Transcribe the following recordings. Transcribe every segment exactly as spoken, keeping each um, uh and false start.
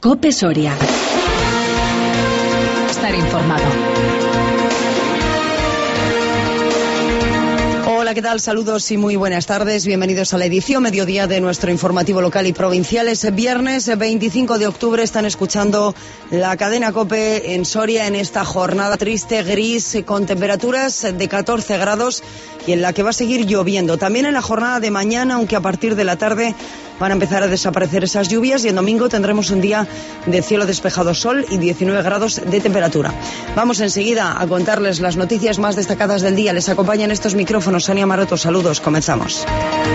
COPE Soria. Estar informado. Hola, ¿qué tal? Saludos y muy buenas tardes. Bienvenidos a la edición mediodía de nuestro informativo local y provincial. Es viernes veinticinco de octubre. Están escuchando la cadena COPE en Soria en esta jornada triste, gris, con temperaturas de catorce grados y en la que va a seguir lloviendo. También en la jornada de mañana, aunque a partir de la tarde van a empezar a desaparecer esas lluvias, y el domingo tendremos un día de cielo despejado, sol y diecinueve grados de temperatura. Vamos enseguida a contarles las noticias más destacadas del día. Les acompañan estos micrófonos Sonia Maroto. Saludos, comenzamos.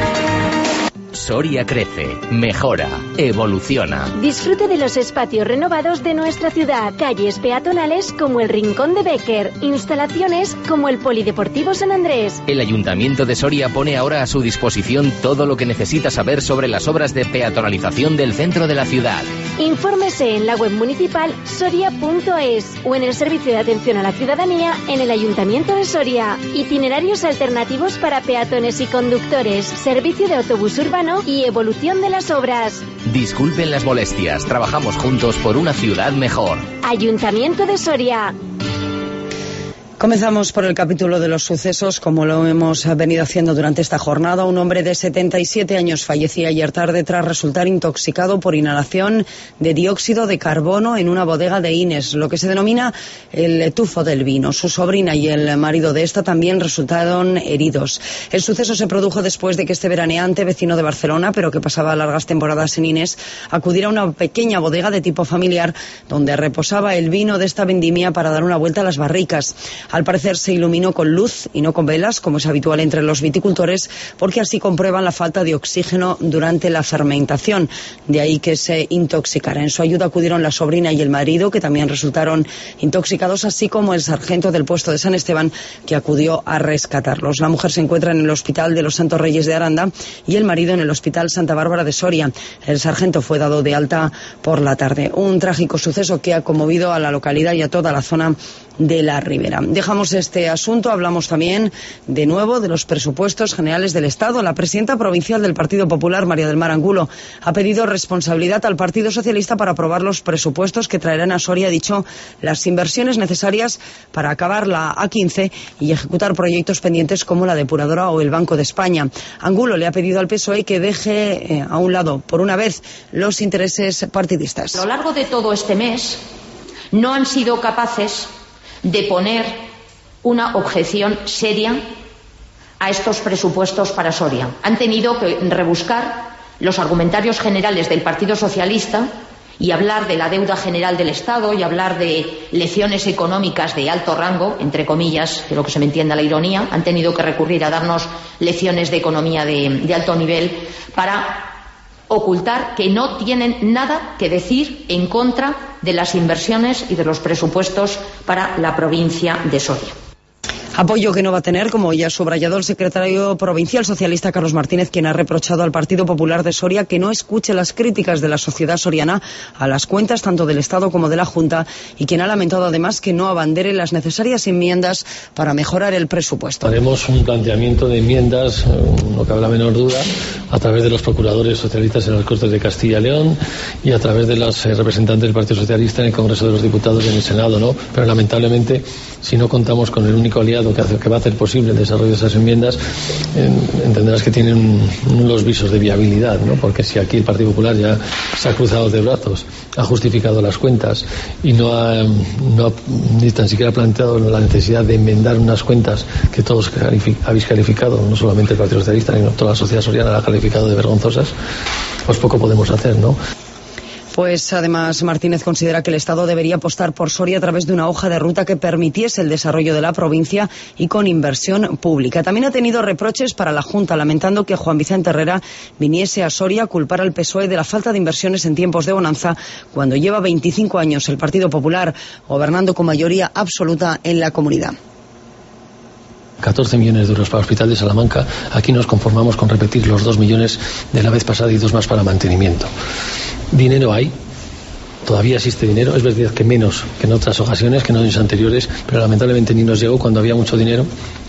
Soria crece, mejora, evoluciona. Disfrute de los espacios renovados de nuestra ciudad. Calles peatonales como el Rincón de Béquer. Instalaciones como el Polideportivo San Andrés. El Ayuntamiento de Soria pone ahora a su disposición todo lo que necesita saber sobre las obras de peatonalización del centro de la ciudad. Infórmese en la web municipal soria punto es o en el Servicio de Atención a la Ciudadanía en el Ayuntamiento de Soria. Itinerarios alternativos para peatones y conductores. Servicio de autobús urbano y evolución de las obras. Disculpen las molestias, trabajamos juntos por una ciudad mejor. Ayuntamiento de Soria. Comenzamos por el capítulo de los sucesos, como lo hemos venido haciendo durante esta jornada. Un hombre de setenta y siete años fallecía ayer tarde tras resultar intoxicado por inhalación de dióxido de carbono en una bodega de Ines, lo que se denomina el tufo del vino. Su sobrina y el marido de esta también resultaron heridos. El suceso se produjo después de que este veraneante, vecino de Barcelona, pero que pasaba largas temporadas en Ines, acudiera a una pequeña bodega de tipo familiar donde reposaba el vino de esta vendimia para dar una vuelta a las barricas. Al parecer se iluminó con luz y no con velas, como es habitual entre los viticultores, porque así comprueban la falta de oxígeno durante la fermentación. De ahí que se intoxicara. En su ayuda acudieron la sobrina y el marido, que también resultaron intoxicados, así como el sargento del puesto de San Esteban, que acudió a rescatarlos. La mujer se encuentra en el Hospital de los Santos Reyes de Aranda y el marido en el Hospital Santa Bárbara de Soria. El sargento fue dado de alta por la tarde. Un trágico suceso que ha conmovido a la localidad y a toda la zona de la Ribera. Dejamos este asunto, hablamos también de nuevo de los presupuestos generales del Estado. La presidenta provincial del Partido Popular, María del Mar Angulo, ha pedido responsabilidad al Partido Socialista para aprobar los presupuestos que traerán a Soria, ha dicho, las inversiones necesarias para acabar la A quince y ejecutar proyectos pendientes como la depuradora o el Banco de España. Angulo le ha pedido al P S O E que deje eh, a un lado, por una vez, los intereses partidistas. A lo largo de todo este mes no han sido capaces de poner una objeción seria a estos presupuestos para Soria. Han tenido que rebuscar los argumentarios generales del Partido Socialista y hablar de la deuda general del Estado y hablar de lecciones económicas de alto rango, entre comillas, quiero que se me entienda la ironía. Han tenido que recurrir a darnos lecciones de economía de, de alto nivel para ocultar que no tienen nada que decir en contra de las inversiones y de los presupuestos para la provincia de Soria. Apoyo que no va a tener, como ya ha subrayado el secretario provincial socialista Carlos Martínez, quien ha reprochado al Partido Popular de Soria que no escuche las críticas de la sociedad soriana a las cuentas tanto del Estado como de la Junta, y quien ha lamentado además que no abandere las necesarias enmiendas para mejorar el presupuesto. Haremos un planteamiento de enmiendas, no cabe la menor duda, a través de los procuradores socialistas en las Cortes de Castilla y León y a través de los representantes del Partido Socialista en el Congreso de los Diputados y en el Senado, ¿no? Pero lamentablemente, si no contamos con el único aliado que, hace, que va a hacer posible el desarrollo de esas enmiendas, eh, entenderás que tienen los visos de viabilidad, ¿no? Porque si aquí el Partido Popular ya se ha cruzado de brazos, ha justificado las cuentas y no ha, no ha ni tan siquiera planteado la necesidad de enmendar unas cuentas que todos calific, habéis calificado, no solamente el Partido Socialista, sino toda la sociedad soriana la ha calificado de vergonzosas, pues poco podemos hacer, ¿no? Pues además Martínez considera que el Estado debería apostar por Soria a través de una hoja de ruta que permitiese el desarrollo de la provincia y con inversión pública. También ha tenido reproches para la Junta, lamentando que Juan Vicente Herrera viniese a Soria a culpar al P S O E de la falta de inversiones en tiempos de bonanza, cuando lleva veinticinco años el Partido Popular gobernando con mayoría absoluta en la comunidad. catorce millones de euros para el Hospital de Salamanca. Aquí nos conformamos con repetir los dos millones de la vez pasada y dos más para mantenimiento. Dinero hay, todavía existe dinero, es verdad que menos que en otras ocasiones, que en años anteriores, pero lamentablemente ni nos llegó cuando había mucho dinero,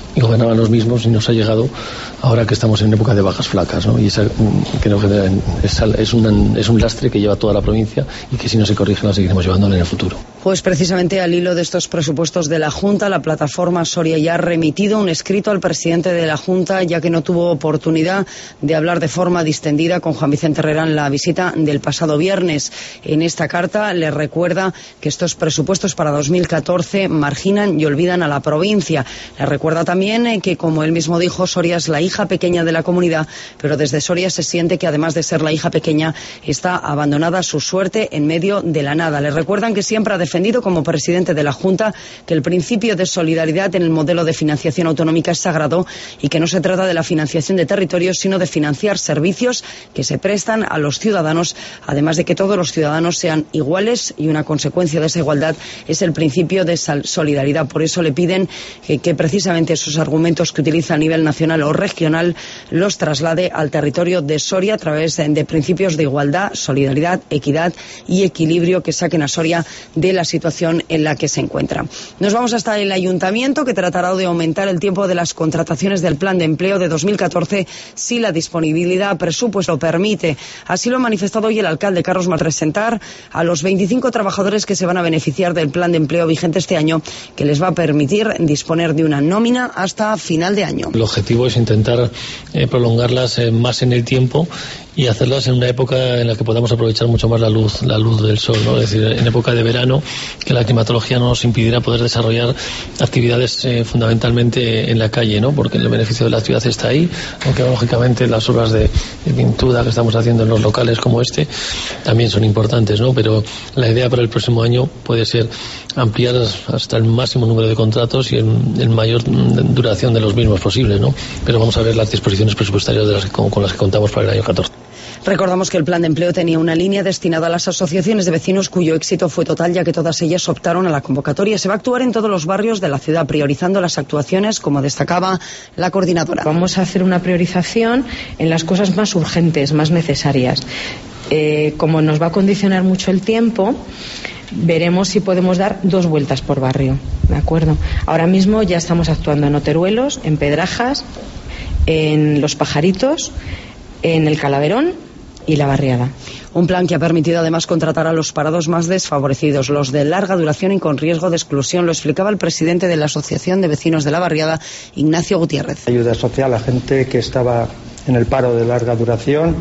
y gobernaban los mismos, y nos ha llegado ahora que estamos en época de vacas flacas, ¿no? Y esa, creo que es, es, un, es un lastre que lleva toda la provincia y que si no se corrige la seguiremos llevando en el futuro. Pues precisamente al hilo de estos presupuestos de la Junta, la plataforma Soria ya ha remitido un escrito al presidente de la Junta, ya que no tuvo oportunidad de hablar de forma distendida con Juan Vicente Herrera en la visita del pasado viernes. En esta carta le recuerda que estos presupuestos para dos mil catorce marginan y olvidan a la provincia. Le recuerda también que, como él mismo dijo, Soria es la hija pequeña de la comunidad, pero desde Soria se siente que, además de ser la hija pequeña, está abandonada a su suerte en medio de la nada. Le recuerdan que siempre ha defendido como presidente de la Junta que el principio de solidaridad en el modelo de financiación autonómica es sagrado y que no se trata de la financiación de territorios, sino de financiar servicios que se prestan a los ciudadanos, además de que todos los ciudadanos sean iguales, y una consecuencia de esa igualdad es el principio de solidaridad. Por eso le piden que, que precisamente esos argumentos que utiliza a nivel nacional o regional los traslade al territorio de Soria a través de, de principios de igualdad, solidaridad, equidad y equilibrio que saquen a Soria de la situación en la que se encuentra. Nos vamos hasta el Ayuntamiento, que tratará de aumentar el tiempo de las contrataciones del Plan de Empleo de dos mil catorce si la disponibilidad presupuesto lo permite. Así lo ha manifestado hoy el alcalde Carlos Malresentar a los veinticinco trabajadores que se van a beneficiar del Plan de Empleo vigente este año, que les va a permitir disponer de una nómina hasta final de año. El objetivo es intentar eh, prolongarlas eh, más en el tiempo y hacerlas en una época en la que podamos aprovechar mucho más la luz la luz del sol, ¿no? Es decir, en época de verano, que la climatología no nos impidiera poder desarrollar actividades eh, fundamentalmente en la calle, ¿no? Porque el beneficio de la ciudad está ahí, aunque lógicamente las obras de, de pintura que estamos haciendo en los locales como este también son importantes, ¿no? Pero la idea para el próximo año puede ser ampliar hasta el máximo número de contratos y el, el mayor duración de los mismos posibles, ¿no? Pero vamos a ver las disposiciones presupuestarias de las que, con, con las que contamos para el año catorce. Recordamos que el Plan de Empleo tenía una línea destinada a las asociaciones de vecinos cuyo éxito fue total, ya que todas ellas optaron a la convocatoria. Se va a actuar en todos los barrios de la ciudad, priorizando las actuaciones, como destacaba la coordinadora. Vamos a hacer una priorización en las cosas más urgentes, más necesarias. Eh, como nos va a condicionar mucho el tiempo, veremos si podemos dar dos vueltas por barrio, ¿de acuerdo? Ahora mismo ya estamos actuando en Oteruelos, en Pedrajas, en Los Pajaritos, en el Calaverón y la Barriada. Un plan que ha permitido además contratar a los parados más desfavorecidos, los de larga duración y con riesgo de exclusión. Lo explicaba el presidente de la Asociación de Vecinos de la Barriada, Ignacio Gutiérrez. Ayuda social a gente que estaba en el paro de larga duración,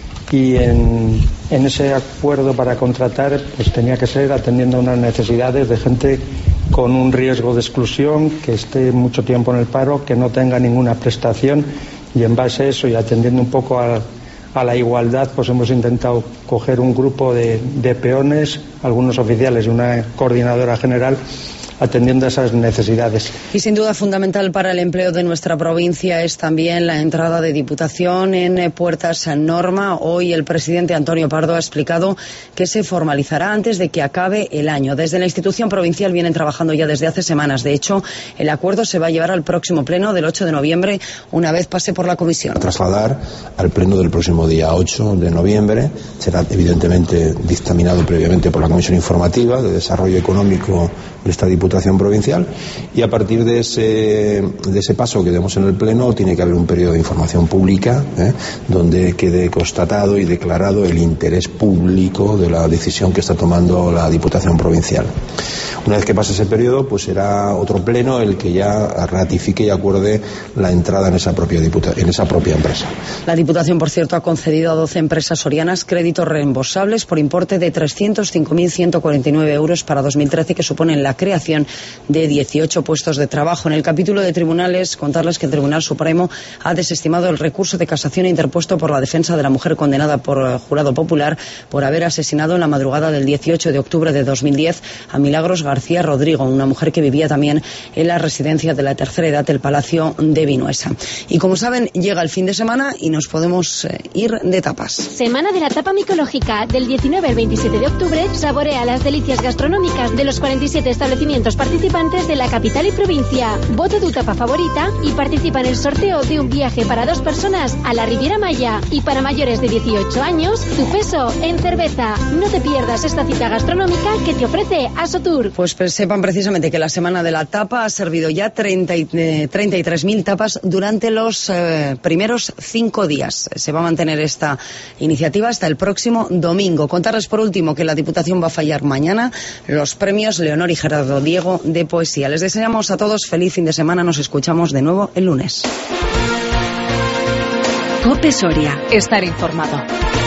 y en, en ese acuerdo para contratar pues tenía que ser atendiendo a unas necesidades de gente con un riesgo de exclusión, que esté mucho tiempo en el paro, que no tenga ninguna prestación, y en base a eso y atendiendo un poco a, a la igualdad, pues hemos intentado coger un grupo de, de peones, algunos oficiales y una coordinadora general, atendiendo a esas necesidades. Y sin duda fundamental para el empleo de nuestra provincia es también la entrada de Diputación en Puertas Norma. Hoy el presidente Antonio Pardo ha explicado que se formalizará antes de que acabe el año. Desde la institución provincial vienen trabajando ya desde hace semanas. De hecho, el acuerdo se va a llevar al próximo pleno del ocho de noviembre, una vez pase por la comisión. A trasladar al pleno del próximo día ocho de noviembre. Será evidentemente dictaminado previamente por la Comisión Informativa de Desarrollo Económico de esta Diputación Provincial, y a partir de ese, de ese paso que demos en el Pleno tiene que haber un periodo de información pública ¿eh? donde quede constatado y declarado el interés público de la decisión que está tomando la Diputación Provincial. Una vez que pase ese periodo, pues será otro pleno el que ya ratifique y acuerde la entrada en esa propia diputa- en esa propia empresa. La Diputación, por cierto, ha concedido a doce empresas sorianas créditos reembolsables por importe de trescientos cinco mil ciento cuarenta y nueve euros para dos mil trece, que suponen la creación de dieciocho puestos de trabajo. En el capítulo de tribunales, contarles que el Tribunal Supremo ha desestimado el recurso de casación interpuesto por la defensa de la mujer condenada por jurado popular por haber asesinado en la madrugada del dieciocho de octubre de dos mil diez a Milagros García Rodrigo, una mujer que vivía también en la residencia de la tercera edad del Palacio de Vinuesa. Y como saben, llega el fin de semana y nos podemos eh, ir de tapas. Semana de la tapa micológica. Del diecinueve al veintisiete de octubre, saborea las delicias gastronómicas de los cuarenta y siete establecimientos establecimientos participantes de la capital y provincia. Vota tu tapa favorita y participa en el sorteo de un viaje para dos personas a la Riviera Maya. Y para mayores de dieciocho años, tu peso en cerveza. No te pierdas esta cita gastronómica que te ofrece Asotur. Pues sepan precisamente que la Semana de la Tapa ha servido ya treinta y tres mil tapas durante los eh, primeros cinco días. Se va a mantener esta iniciativa hasta el próximo domingo. Contarles por último que la Diputación va a fallar mañana los premios Leonor y Gerardo Diego de poesía. Les deseamos a todos feliz fin de semana. Nos escuchamos de nuevo el lunes. COPE Soria. Estar informado.